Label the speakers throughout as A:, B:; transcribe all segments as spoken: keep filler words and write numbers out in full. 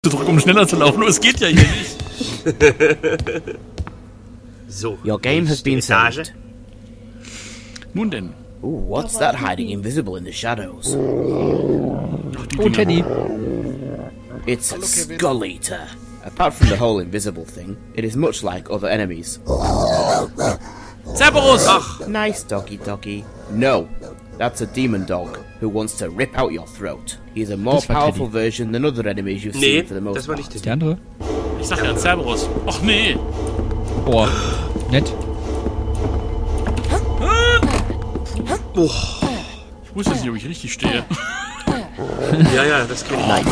A: zu drücken, um schneller zu laufen, nur es geht ja hier nicht.
B: So.
C: Your game has been saved.
A: Nun denn.
C: Ooh, what's that hiding invisible in the shadows?
A: Oh,
D: Teddy.
C: It's a Skull Eater. Apart from the whole invisible thing, it is much like other enemies.
A: Cerberus!
B: Ach,
C: Nice doggy doggy. No, that's a demon dog who wants to rip out your throat. He's a more
D: Das war
C: powerful
D: Teddy.
C: version than other enemies you've
B: nee,
C: seen for the most
B: das war
C: part.
B: nicht
D: Die andere?
A: Ich sag ja Cerberus. Ach nee.
D: Boah, nett.
B: Oh.
A: Ich wusste jetzt nicht, ob ich richtig stehe.
B: Ja, ja, das kenn ich.
C: Nice.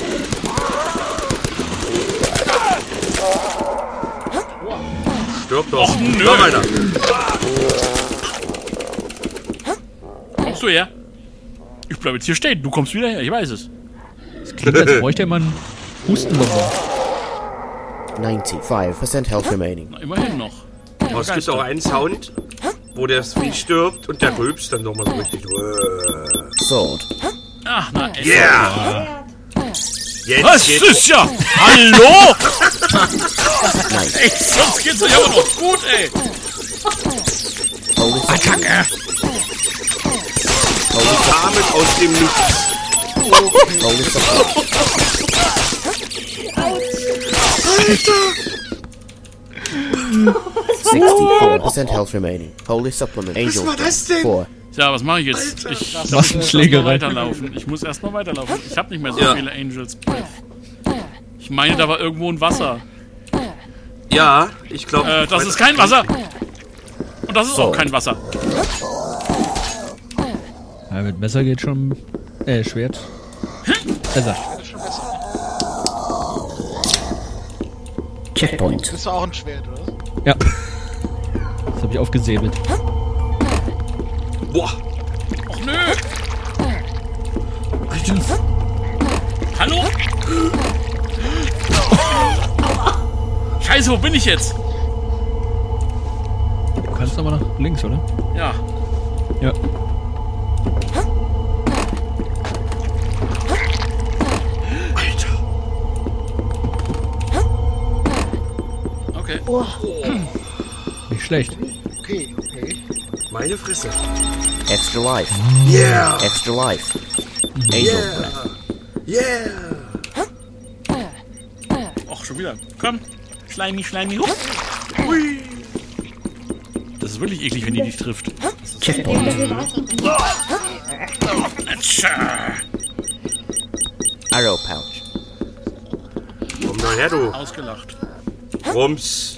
B: Stirb doch.
A: Och, nö.
B: Noch einer.
A: Kommst du her? Ich bleib jetzt hier stehen. Du kommst wieder her, ich weiß es.
D: Das klingt, als bräuchte man Hustenbonbon.
C: ninety-five percent health remaining.
A: Na, immerhin noch.
B: Aber es gibt auch einen Sound, wo der Vieh stirbt und der rülpst dann nochmal so richtig.
C: Sword.
A: Ach, na, ey.
B: Yeah! Jetzt
A: Was
B: geht's.
A: ist ja? Hallo?
C: Nice.
A: Ey, sonst geht's euch aber noch gut, ey.
C: Holy
A: Attacke!
B: Samen aus dem Nichts.
C: Holy supplement. sixty-four percent health remaining. Holy supplement. Angel
B: war das denn?
C: four.
A: Ja, was mache ich jetzt?
B: Alter.
A: Ich
D: Was
A: muss
D: ein
A: erst
D: Schlägerei.
A: mal weiterlaufen. Ich muss erstmal weiterlaufen. Ich habe nicht mehr so
B: Ja.
A: viele Angels Breath. Ich meine, da war irgendwo ein Wasser.
B: Ja, ich glaube.
A: Äh, das ist kein Wasser. Und das ist auch
C: So.
A: kein Wasser.
D: Ja, mit Messer geht schon. Äh, Schwert. Besser.
C: Checkpoint.
E: Das ist auch ein Schwert, oder?
D: Ja. Das habe ich aufgesäbelt.
B: Boah.
A: Och nö. Hallo? Scheiße, wo bin ich jetzt?
D: Du kannst aber nach links, oder?
A: Ja.
D: Ja.
B: Alter.
A: Okay.
D: Nicht schlecht.
E: Okay, okay.
B: Meine Fresse.
C: Extra life.
B: Yeah!
C: Extra life. Angel breath.
B: Yeah!
A: Och, schon wieder. Komm. Schleimi, schleimi. Hup. Hui. Das ist wirklich eklig, wenn die dich trifft.
C: Checkpoint.
A: Atscha.
C: Arrow pouch.
B: Komm doch her, du.
A: Ausgelacht.
B: Rums.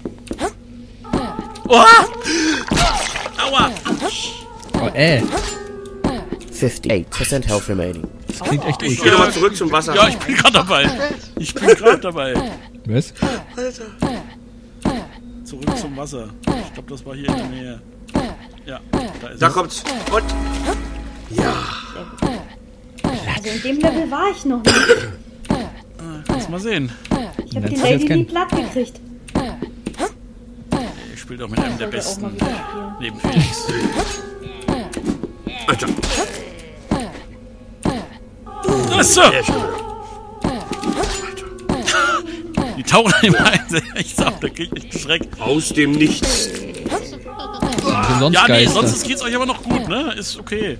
A: Oh! Aua!
D: Oh, äh.
C: fifty-eight percent health remaining.
D: Das klingt echt
A: Ich,
D: eklig.
B: Geh doch mal zurück zum Wasser.
A: Ja, ich bin gerade dabei. Ich bin gerade dabei.
D: Was?
B: Alter.
A: Zurück zum Wasser. Ich glaube, das war hier in der Nähe. Ja, da ist
B: Da
A: es.
B: kommt's. Und. Ja.
F: Also in dem Level war ich noch nicht.
A: Kannst mal sehen.
F: Ich habe
D: Das
F: die
D: ist
F: Lady
D: jetzt kein-
F: nie platt gekriegt.
A: Ich spiele doch mit einem der
F: Sollte auch mal
A: besten
F: wieder spielen.
A: neben Felix.
B: Alter.
A: Achso!
B: Sehr schön.
A: Die tauchen immer ein. Ich sag, da krieg ich echt Schreck.
B: Aus dem Nichts.
D: Sind sonst
A: Ja, nee,
D: Geister.
A: sonst geht's euch aber noch gut, ne? Ist okay.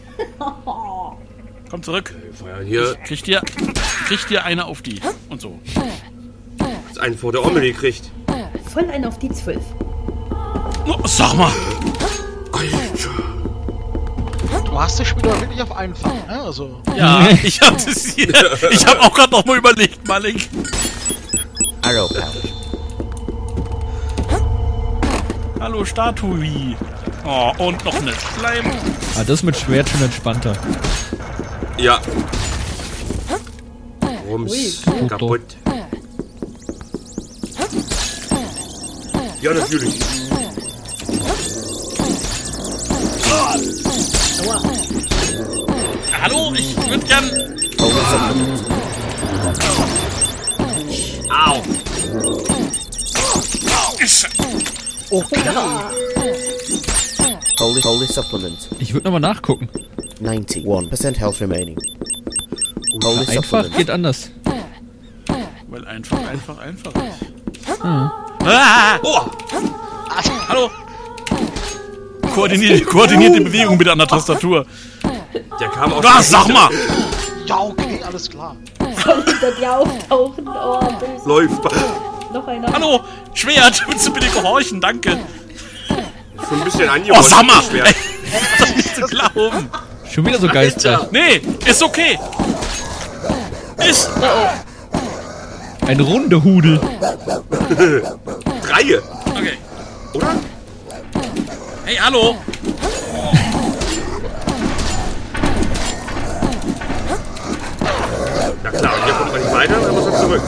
A: Komm zurück.
B: Wir feuern hier
A: Kriegt ihr, kriegt ihr eine auf die. Und so.
B: einen vor der Omme gekriegt.
F: Voll ein auf die zwölf.
A: Oh, sag mal.
B: Alter.
E: Du hast das Spiel doch wirklich auf einfach, ne? Also.
A: Ja, ich hab das hier. Ich hab auch gerade noch mal überlegt, Malik.
C: Arrow pouch.
A: Hallo, Statue. Oh, und noch eine Schleim.
D: Ah, das mit Schwert schon entspannter.
B: Ja. Rums.
D: Ui.
B: Kaputt. Ja, natürlich.
A: Hallo, ich würde gern.
C: Holy supplement.
B: Au.
C: Holy, holy supplement.
D: Ich würde nochmal nachgucken.
C: ninety-one percent health remaining. Holy
D: Einfach
C: supplement.
D: geht anders.
A: Weil einfach, einfach, einfach ist. Ah!
B: Oh!
A: Hallo! Koordinierte, koordinierte Bewegung bitte an der Tastatur.
B: Der kam aus...
A: Was, sag mal!
E: Ja, okay, alles klar.
F: Soll hinter dir auftauchen? Oh, böse.
B: Läuft.
F: Noch einer.
A: Hallo! Schwert! Willst du bitte gehorchen? Danke!
B: Schon ein bisschen angewandt.
A: Oh, sag mal!
B: das Schwert.
A: Ey, das ist nicht zu glauben!
D: Schon wieder so Geister.
A: Nee, ist okay! Ist...
D: Ein runder Hudel.
B: Dreie.
A: Okay.
B: Oder?
A: Hey, hallo!
B: Na klar, und hier kommt man nicht weiter, dann muss er zurück.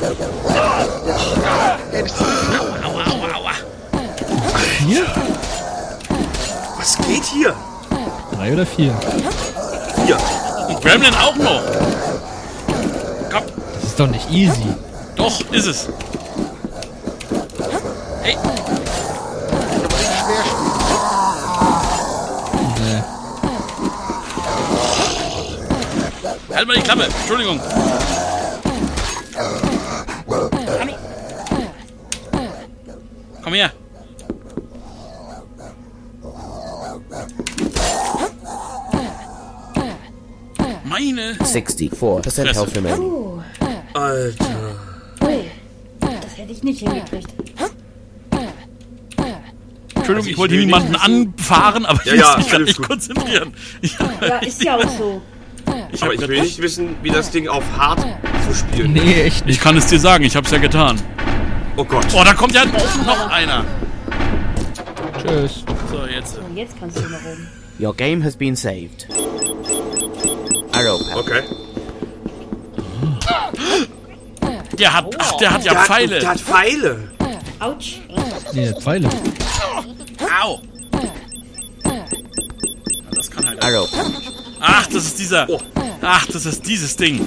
A: Aua, aua, aua!
D: Vier?
B: Was geht hier?
D: Drei oder vier?
B: Hier.
A: Und Gremlin auch noch! Komm!
D: Das ist doch nicht easy.
A: Doch, ist es! Hey!
E: Aber nicht schwer spielen.
D: Nee.
A: Halt mal die Klappe! Entschuldigung! Hallo! Komm her! Meine!
C: sixty-four percent health remaining.
F: Oh,
B: Alter.
F: ui. Das hätte ich nicht hingekriegt.
A: Entschuldigung,
B: ich
A: ich wollte
B: will
A: niemanden
B: nicht wissen-
A: anfahren, aber
B: Ja,
A: ich
B: ja,
A: muss mich gerade
B: alles
A: nicht
B: gut.
A: konzentrieren. Ich,
F: Ja, ist ja auch so.
A: ich,
B: Aber
A: hab
B: ich
A: grad-
B: will nicht wissen, wie das Ding auf hart zu spielen.
D: Nee, echt
A: ich
D: nicht.
A: kann es dir sagen, ich hab's ja getan.
B: Oh Gott.
A: Oh, da kommt ja noch einer.
D: Tschüss.
A: So, jetzt.
F: Und jetzt kannst du nach oben.
C: Your game has been saved. Arrow pouch.
B: Okay.
A: Der hat, ach, der hat ja
B: Der hat,
A: Pfeile.
B: der hat Pfeile.
F: Autsch.
D: Nee, der Pfeile.
A: Au. Na, das kann halt.
C: Arrow pouch.
A: Ach, das ist dieser.
B: Oh.
A: Ach, das ist dieses Ding.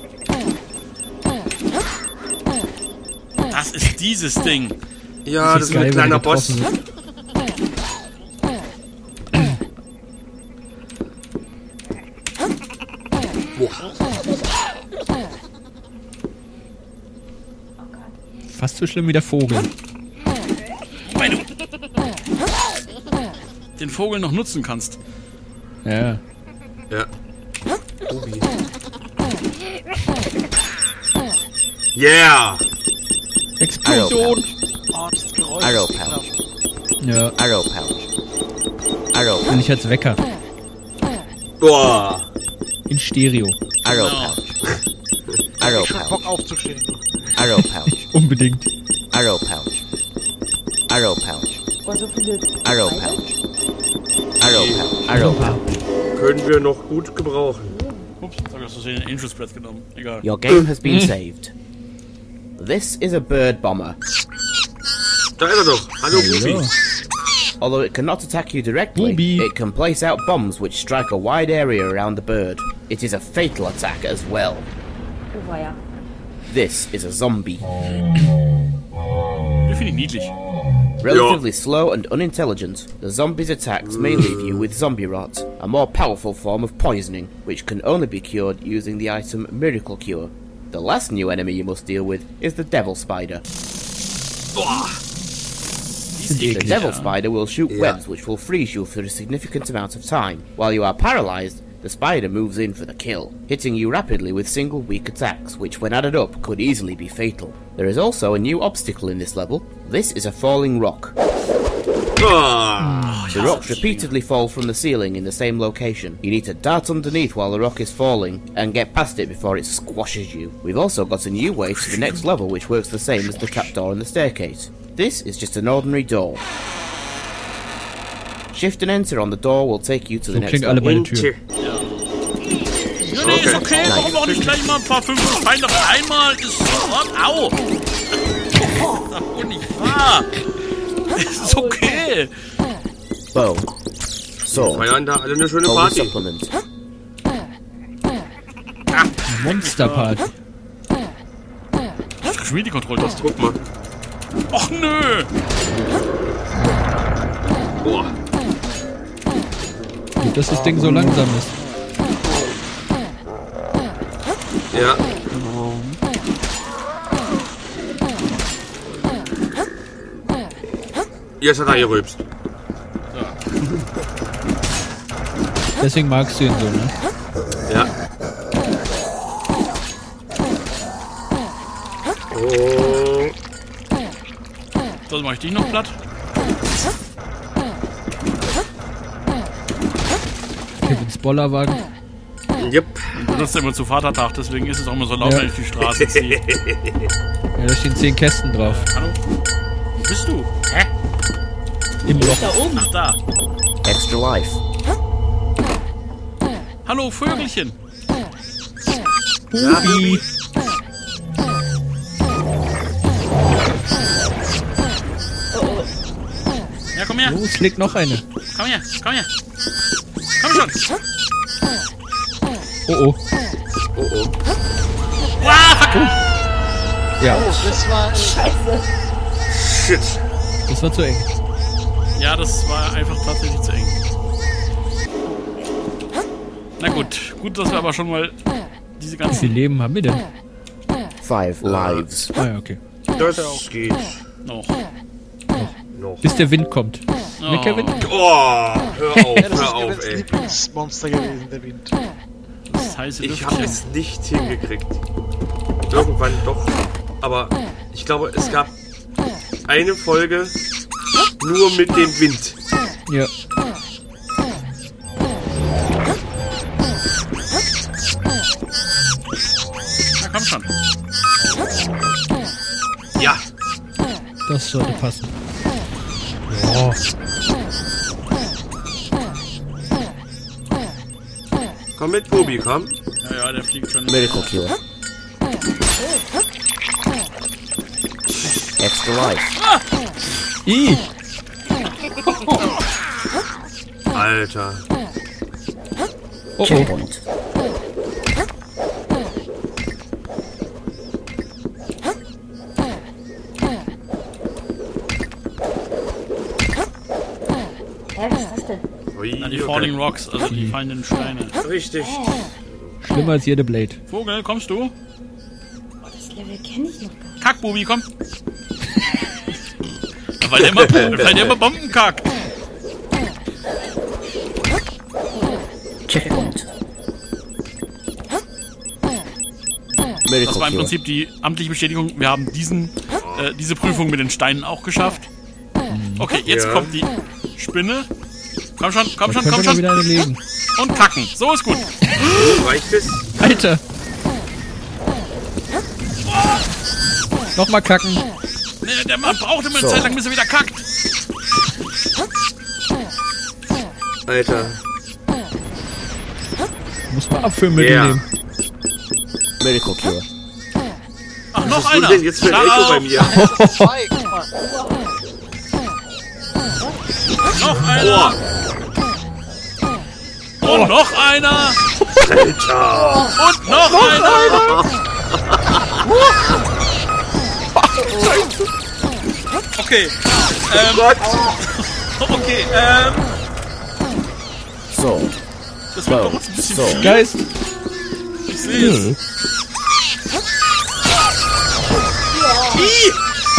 A: Das ist dieses Ding.
B: Ja, das ist
D: geil,
B: ein
D: wenn
B: kleiner
D: die
B: Boss.
D: getroffen wird. Fast so schlimm wie der Vogel.
A: Weil du den Vogel noch nutzen kannst.
D: Ja.
B: Ja. Ubi. Yeah!
D: Explosion!
E: Oh, das Geräusch.
C: Arrow
E: ist ekelhaft.
C: pouch.
D: Ja,
C: Arrow pouch. Arrow pouch.
D: und ich als Wecker.
B: Boah!
D: In Stereo.
C: Arrow
A: Genau.
C: pouch. Arrow
E: Schon
C: pouch.
E: Bock aufzustehen.
C: Arrow pouch.
D: Unbedingt.
C: Arrow pouch. Arrow pouch.
F: Oh, so viele.
C: Arrow pouch. Arrow pouch. Arrow pouch.
B: Können wir noch gut gebrauchen.
A: Ups, jetzt hab ich aus Versehen den Angel Spread genommen. Egal.
C: Your game has been saved. This is a bird bomber.
B: Da ist er doch. Hallo, Bubi.
D: Ja.
C: Although it cannot attack you directly,
D: Booby.
C: it can place out bombs which strike a wide area around the bird. It is a fatal attack as well.
F: Oh, war ja.
C: This is a zombie.
A: Den finde ich niedlich.
C: Relatively slow and unintelligent, the zombie's attacks may leave you with zombie rot, a more powerful form of poisoning, which can only be cured using the item Miracle Cure. The last new enemy you must deal with is the Devil Spider.
B: Boah!
C: The Devil Spider will shoot
B: Yeah.
C: webs which will freeze you for a significant amount of time. While you are paralyzed, the spider moves in for the kill, hitting you rapidly with single weak attacks, which when added up could easily be fatal. There is also a new obstacle in this level. This is a falling rock.
B: Ah!
C: The rocks repeatedly fall from the ceiling in the same location. You need to dart underneath while the rock is falling and get past it before it squashes you. We've also got a new way to the next level which works the same as the trapdoor and the staircase. This is just an ordinary door. Shift and enter on the door will take you to the
D: So
C: next
D: klingt alle
C: level.
D: bei der Tür.
A: Ja, nee, ist okay. Warum auch nicht gleich mal ein paar fünf Feinde auf einmal? Ist sofort. Au! Das ist doch nicht wahr. Ist okay.
C: Bow. Sword.
B: Feiern da alle eine schöne
C: Holy
B: Party.
C: supplement.
D: Monster Party.
A: Ich spiel die Kontrolltaste.
B: Guck mal.
A: Och nö!
B: Boah.
D: Gut, dass das Ding so langsam ist.
B: Ja. Jetzt hat er gerülpst.
D: Deswegen magst du ihn so, ne?
B: Ja. Oh.
A: So, mach ich dich noch platt.
D: Kevins Bollerwagen.
B: Jupp.
A: Du benutzt ja immer zu Vatertag, deswegen ist es auch immer so laut,
D: Ja.
A: wenn ich die Straße ziehe.
D: Ja, da stehen zehn Kästen drauf.
A: Hallo? Wo bist du? Hä?
D: Im Loch.
F: Da oben.
A: Ach, da.
C: Extra life.
A: Hallo, Vögelchen.
D: Bubi.
A: Ja, komm her.
D: Los, leg noch eine.
A: Komm her. Komm her. Komm schon.
D: Oh oh.
B: Oh oh.
A: Ah, fuck.
D: Ja,
E: Oh, das war... Äh,
F: Scheiße.
B: Shit.
D: das war zu eng.
A: Ja, das war einfach tatsächlich zu eng. Na gut. Gut, dass wir aber schon mal diese
D: Wie viel
A: ganzen...
D: Leben haben wir denn?
C: Five lives.
D: Ah ja, okay.
B: Das geht
A: noch.
B: noch.
D: Bis der Wind kommt.
A: Oh.
D: Ne, Kevin?
B: Oh, hör auf,
E: ja, das
B: hör
E: ist
B: auf,
E: Kevins
B: ey.
E: Lieblingsmonster gewesen, der Wind.
A: Das heiße
B: Ich habe
A: Lüftchen.
B: es nicht hingekriegt. Irgendwann doch. Aber ich glaube, es gab eine Folge nur mit dem Wind.
D: Ja.
A: Na komm schon.
B: Ja.
D: Das sollte passen. Oh.
B: Komm mit, Bubi, komm.
A: Ja, ja, der fliegt schon.
C: Miracle Cure. Extra life.
D: I.
B: Alter.
D: Oh oh.
C: Checkpoint.
F: Hä, was ist das denn?
B: Ui,
A: Na, die
B: okay.
A: Falling Rocks, also die fallenden Steine.
B: Richtig.
D: Schlimmer als jede Blade.
A: Vogel, kommst du?
F: Oh, das Level kenne ich noch gar nicht.
A: Kackbubi, komm. Ja, weil der immer, weil der immer Bomben kackt.
C: Checkpoint.
A: Das
C: Miracle
A: war im
C: Cure.
A: Prinzip die amtliche Bestätigung, wir haben diesen, äh, diese Prüfung mit den Steinen auch geschafft. Okay, jetzt
B: Ja.
A: kommt die Spinne. Komm schon, komm
D: Da
A: schon, komm
D: könnte man
A: schon.
D: wieder eine legen.
A: Und kacken. So ist gut.
B: Reicht es?
D: Alter! Nochmal kacken.
A: Nee, der Mann braucht immer eine
C: So.
A: Zeit lang, bis er wieder kackt.
B: Alter.
D: Muss man Abführmittel
B: Ja.
D: nehmen.
C: Miracle Cure.
A: Ach, noch
B: Was ist
A: einer.
B: denn jetzt für ein
A: Schau.
B: Echo bei mir?
E: Zwei, guck mal.
A: Noch einer. Und noch einer.
B: Alter.
A: Und noch, einer. Okay. Ähm,
B: Gott.
A: okay, ähm.
C: So.
A: Das wird doch
C: So.
A: jetzt ein bisschen
C: So.
A: viel.
D: Geist.
A: Ich sehe es. Ih!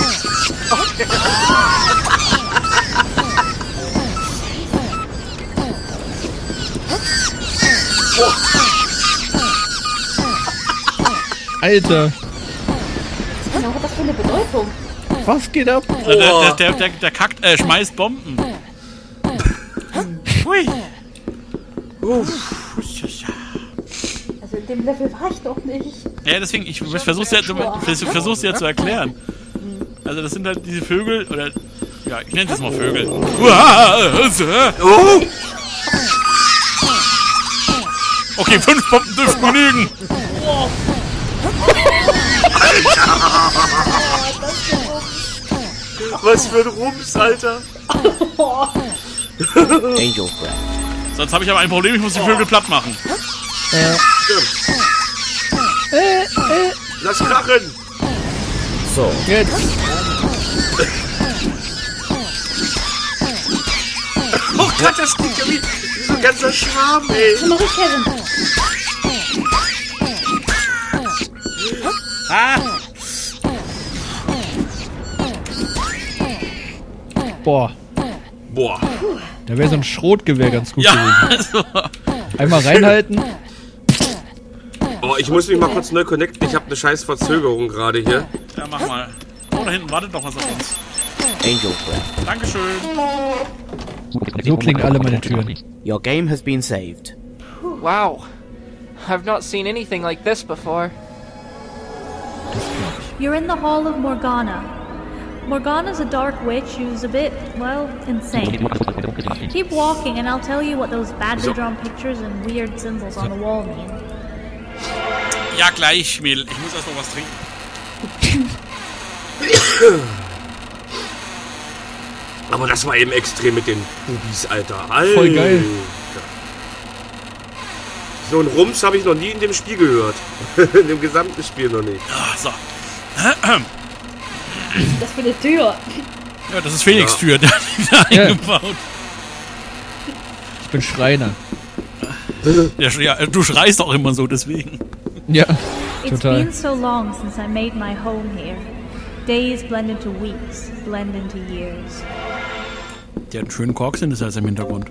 D: Alter.
F: Was genau hat das für eine Bedeutung?
D: Was geht ab?
A: Der, der, der, der, der kackt, äh, schmeißt Bomben. Hui.
F: Also in dem Level war ich doch nicht.
A: Ja, deswegen, ich versuch's ja, ich versuch's ja zu erklären. Also das sind halt diese Vögel, oder, ja, ich nenne es mal Vögel.
B: Oh.
A: Okay, fünf Bomben dürften genügen.
B: Was für ein Rums, Alter.
C: Angel's Breath.
A: Sonst habe ich aber ein Problem, ich muss die Vögel platt machen.
B: Lass krachen.
C: So.
D: Jetzt.
B: Oh Gott, das klingt ja wie, wie so ein ganzer Schwarm, ey.
F: Was mach ich, Kevin?
A: Ah!
D: Boah,
B: Boah.
D: da wäre so ein Schrotgewehr ganz gut
A: Ja,
D: gewesen.
A: also,
D: Einmal reinhalten.
B: Oh, ich muss mich mal kurz neu connecten. Ich habe eine scheiß Verzögerung gerade hier.
A: ja, mach mal. Oh, da hinten wartet doch was auf uns.
C: Angel Breath.
A: Dankeschön.
D: So klingen alle meine Türen.
C: Your game has been saved.
G: Wow. I've not seen anything like this before.
F: You're in the Hall of Morgana. Morgana's a dark witch who's a bit, well, insane. Keep walking and I'll tell you what those badly drawn pictures and weird symbols on the wall mean.
A: Ja, gleich, Mädel. Ich muss erst noch was trinken.
B: Aber das war eben extrem mit den Bubis, Alter. Alter.
D: Voll geil.
B: So einen Rums habe ich noch nie in dem Spiel gehört. In dem gesamten Spiel noch nicht.
A: Ah, so.
F: Das für eine Tür.
A: Ja, das ist Felix Tür, der hat die da
D: Ja.
A: eingebaut.
D: Ich bin Schreiner.
A: Ja, ja, du schreist auch immer so, deswegen.
D: Ja,
F: It's
D: total.
F: been so long since I made my home here. Days blend into weeks, blend into years.
A: Der hat einen schönen Kork sind, ist jetzt im Hintergrund.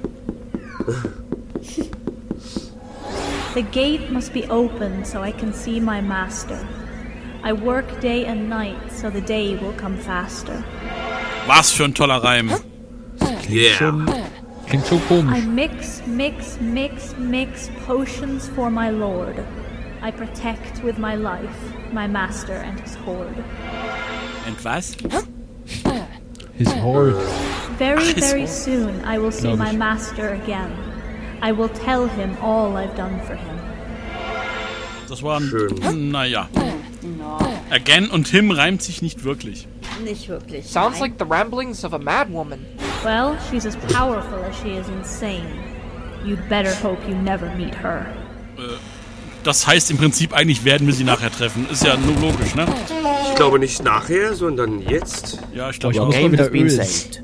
F: The gate must be opened so I can see my master. I work day and night so the day will come faster.
A: Was für ein toller Reim.
B: Yeah.
D: Schon, klingt schon
F: I
D: komisch.
F: mix, mix, mix, mix potions for my lord. I protect with my life my master and his horde.
A: Und was?
D: His Horde.
F: Very,
A: Ach, his
F: very
A: horde.
F: soon I will see
D: Glaub
F: my
D: ich.
F: master again. I will tell him all I've done for him.
A: Das war ein...
B: Schön.
A: Naja. Again und him reimt sich nicht wirklich.
H: Nicht wirklich.
G: Sounds
H: nein.
G: like the ramblings of a madwoman.
F: Well, she's as powerful as she is insane. You'd better hope you never meet her.
A: Das heißt im Prinzip, eigentlich werden wir sie nachher treffen. Ist ja nur logisch, ne?
B: Ich glaube nicht nachher, sondern jetzt.
A: Ja, ich
D: Boah,
A: glaube
D: ich
C: Your
D: muss
A: auch.
D: mal
C: game
D: wieder
C: has been
D: Öl.
C: saved.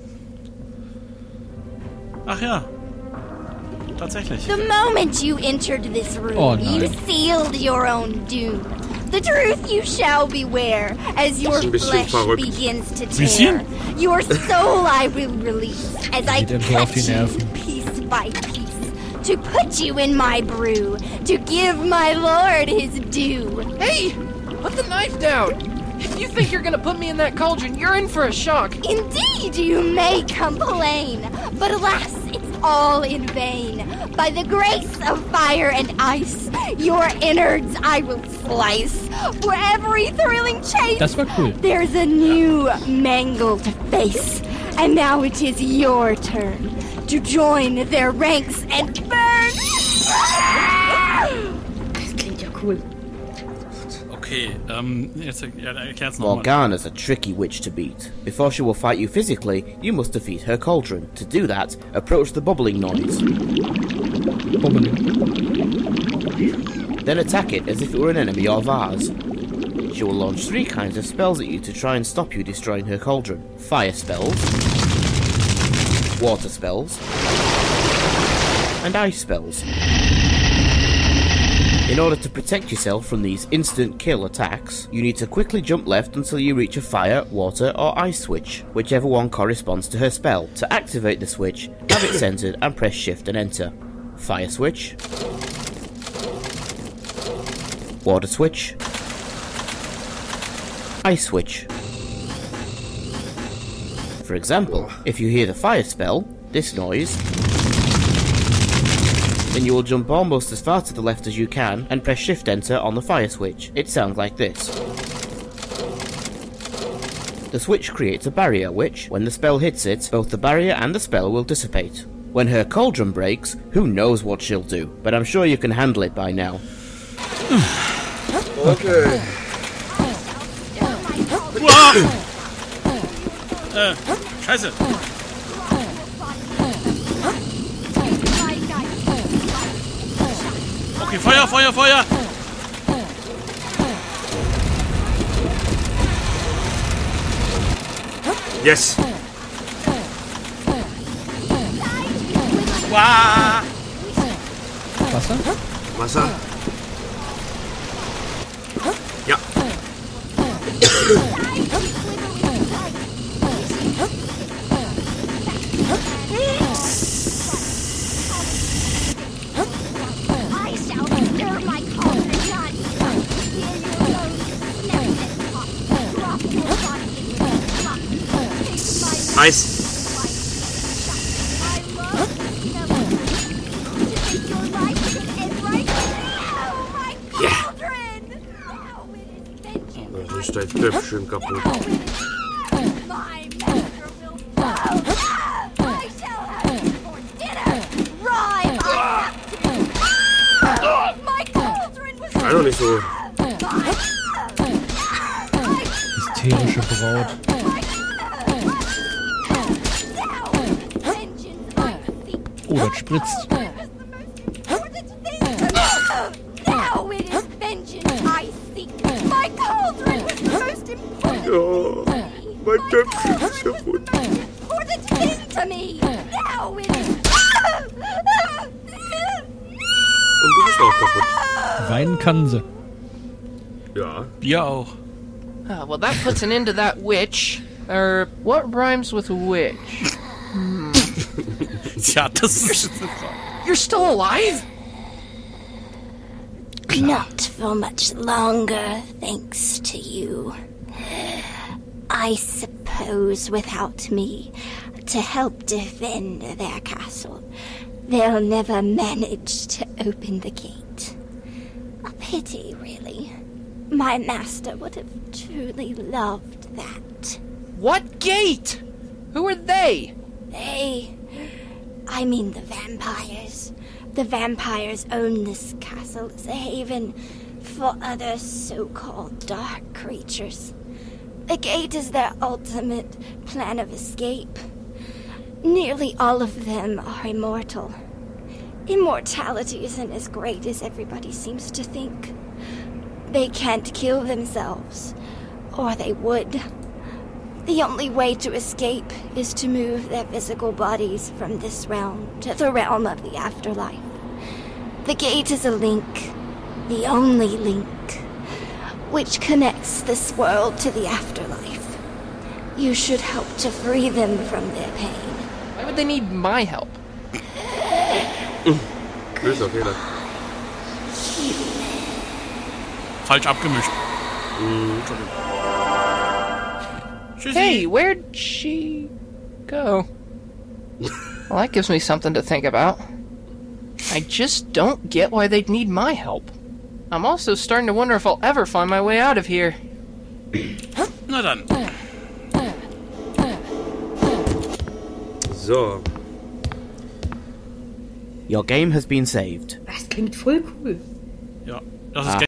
A: Ach ja. Tatsächlich.
I: The moment you entered this room,
D: Oh,
I: you
D: nein.
I: sealed your own doom. The truth you shall beware as your
B: Ein bisschen
I: flesh
B: verrückt.
I: begins to
A: Bisschen?
I: tear. Your soul I will release as I
D: Geht ihm so auf
I: cut
D: die
I: you
D: Nerven.
I: piece by piece to put you in my brew, to give my lord his due.
G: Hey! Put the knife down! If you think you're gonna put me in that cauldron, you're in for a shock.
I: Indeed, you may complain, but alas, it's all in vain. By the grace of fire and ice, your innards I will slice. For every thrilling chase,
D: Das war cool.
I: there's a new mangle to face. And now it is your turn to join their ranks and burn.
H: Das klingt ja cool.
A: Okay, ähm, jetzt ja, erklär's nochmal.
C: Morgana's a tricky witch to beat. Before she will fight you physically, you must defeat her cauldron. To do that, approach the bubbling noise.
D: Bubbelig.
C: Then attack it as if it were an enemy or vase. She will launch three kinds of spells at you to try and stop you destroying her cauldron. Fire spells, water spells, and ice spells. In order to protect yourself from these instant kill attacks, you need to quickly jump left until you reach a fire, water, or ice switch, whichever one corresponds to her spell. To activate the switch, have it centered and press shift and enter. Fire switch, water switch, ice switch. For example, if you hear the fire spell, this noise, then you will jump almost as far to the left as you can and press shift enter on the fire switch. It sounds like this. The switch creates a barrier which, when the spell hits it, both the barrier and the spell will dissipate. When her cauldron breaks, who knows what she'll do, but I'm sure you can handle it by now.
B: Okay.
A: Uah! Äh, scheiße. Okay, Feuer, Feuer, Feuer!
B: Yes.
A: Uah!
D: Wasser?
B: Wasser. Ja. Nice. Ja. Das ist dein Köpfchen kaputt. Sei doch nicht so.
D: Hysterische Braut. Oh, das spritzt.
B: Ja, mein Köpfchen ist kaputt. Und du bist auch kaputt.
D: Weinen kann sie.
B: Ja.
A: Wir auch.
G: Ah, well, that puts an end to that witch. Or, what rhymes with witch?
A: Tja, das ist...
G: You're still alive?
I: Not for much longer, thanks to you. I suppose without me to help defend their castle, they'll never manage to open the gate. A pity, really. My master would have truly loved that.
G: What gate? Who are they?
I: They... I mean the vampires. The vampires own this castle as a haven for other so-called dark creatures. The gate is their ultimate plan of escape. Nearly all of them are immortal. Immortality isn't as great as everybody seems to think. They can't kill themselves, or they would. The only way to escape is to move their physical bodies from this realm to the realm of the afterlife. The gate is a link, the only link, which connects this world to the afterlife. You should help to free them from their pain.
G: Why would they need my help?
B: Böser Fehler.
A: Falsch abgemischt. Entschuldigung. Tschüssi.
G: Hey, where'd she go? Well, that gives me something to think about. I just don't get why they'd need my help. I'm also starting to wonder if I'll ever find my way out of here.
A: Na dann.
B: So.
C: Your game has been saved.
H: Das klingt voll cool.
A: Ja, das ist
C: Ah.